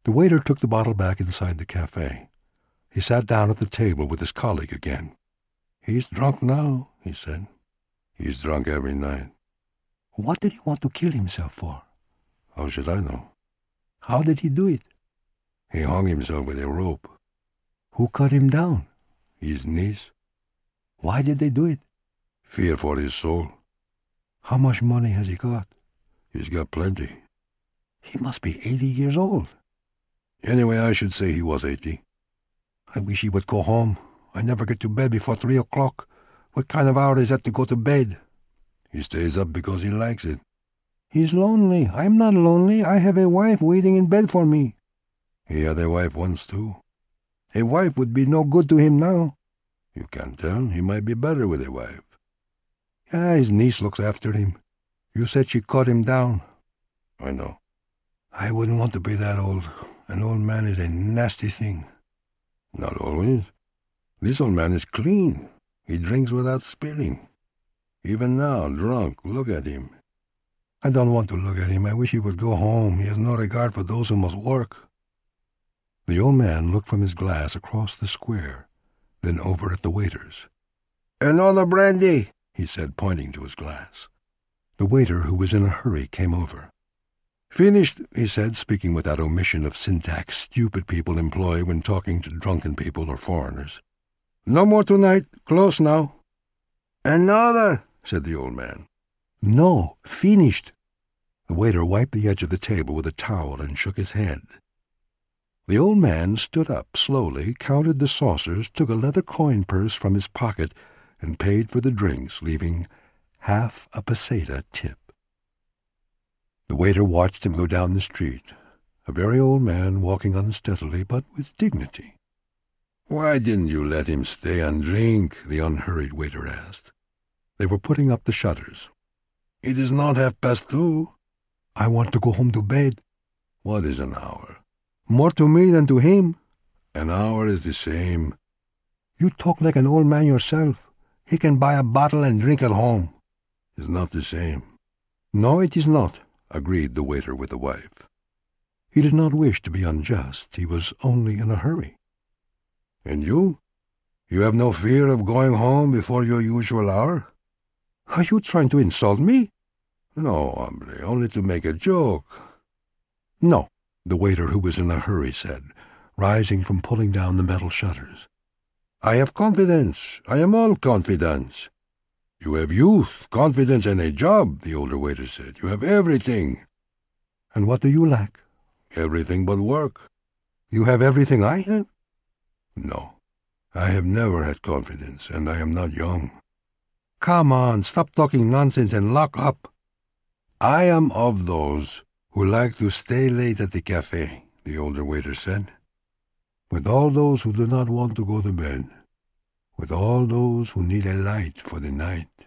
The waiter took the bottle back inside the cafe. He sat down at the table with his colleague again. "He's drunk now," he said. "He's drunk every night." "What did he want to kill himself for?" "How should I know?" "How did he do it?" "He hung himself with a rope." "Who cut him down?" "His niece." "Why did they do it?" "Fear for his soul." "How much money has he got?" "He's got plenty." "He must be 80 years old." "Anyway, I should say he was 80. I wish he would go home. I never get to bed before 3 o'clock. What kind of hour is that to go to bed?" "He stays up because he likes it." "He's lonely. I'm not lonely. I have a wife waiting in bed for me." "He had a wife once, too." "A wife would be no good to him now." "You can't tell. He might be better with a wife." "Yeah, his niece looks after him. You said she cut him down." "I know." "I wouldn't want to be that old. An old man is a nasty thing." "Not always. This old man is clean. He drinks without spilling. Even now, drunk, look at him." "I don't want to look at him. I wish he would go home. He has no regard for those who must work." The old man looked from his glass across the square, then over at the waiters. "Another brandy," he said, pointing to his glass. The waiter, who was in a hurry, came over. "Finished," he said, speaking with that omission of syntax stupid people employ when talking to drunken people or foreigners. "No more tonight. Close now." "Another," said the old man. "No, finished." The waiter wiped the edge of the table with a towel and shook his head. The old man stood up slowly, counted the saucers, took a leather coin purse from his pocket, and paid for the drinks, leaving half a peseta tip. The waiter watched him go down the street, a very old man walking unsteadily but with dignity. "Why didn't you let him stay and drink?" the unhurried waiter asked. They were putting up the shutters. "It is not 2:30. "I want to go home to bed." "What is an hour?" "More to me than to him." "An hour is the same." "You talk like an old man yourself. He can buy a bottle and drink at home." "It's not the same." "No, it is not," agreed the waiter with the wife. He did not wish to be unjust. He was only in a hurry. "And you? You have no fear of going home before your usual hour?" "Are you trying to insult me?" "No, hombre, only to make a joke." "No," the waiter, who was in a hurry, said, rising from pulling down the metal shutters. "I have confidence. I am all confidence." "You have youth, confidence, and a job," the older waiter said. "You have everything." "And what do you lack?" "Everything but work." "You have everything I have?" "No, I have never had confidence, and I am not young." "Come on, stop talking nonsense and lock up." "I am of those who like to stay late at the cafe," the older waiter said. "With all those who do not want to go to bed. With all those who need a light for the night."